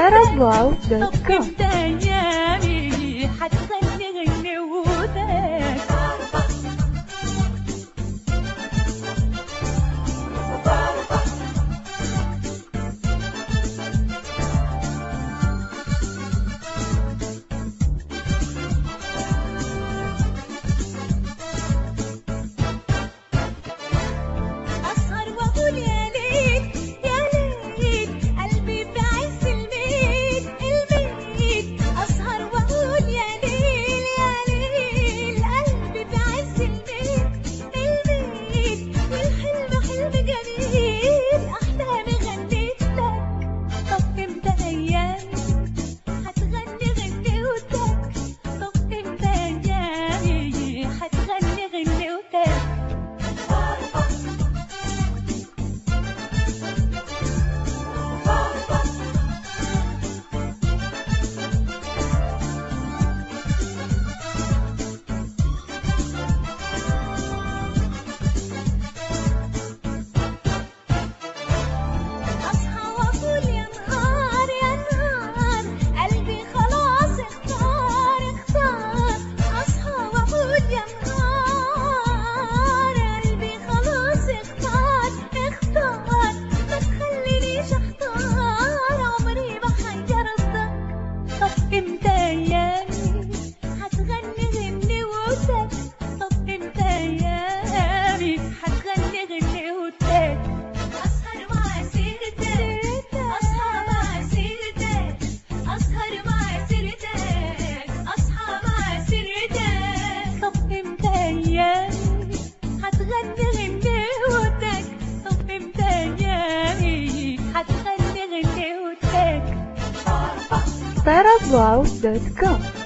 طربواو.com. طب ايامي هتغني غنوتك. أسهر وأقول يا ليت يا ليت قلبي بعز الميت الميت. أسهر وأقول يا ليل يا ليل قلبي بعز الميت الميت. والحلم حلم جميل أحلامي غنيت لك. طب إمتى أيامي هتغني غنوتك؟ طب إمتى أيامي هتغني غنوتك؟ أصحى وأقول يا نهار يا نهار قلبي خلاص اختار اختار. أصحى وأقول يا نهار قلبي خلاص اختار اختار. ما تخلينيش احتار عمري ما هيرضى. طب إمتى أيامي هتغني غنوتك؟ طب إمتى أيامي هتغني غنوتك؟ أسهر مع سيرتك أصحى مع سيرتك أسهر مع سيرتك أصحى مع سيرتك. طب إمتى أيامي هتغني غنوتك؟ طب إمتى أيامي هتغني غنوتك؟ طربواو.com.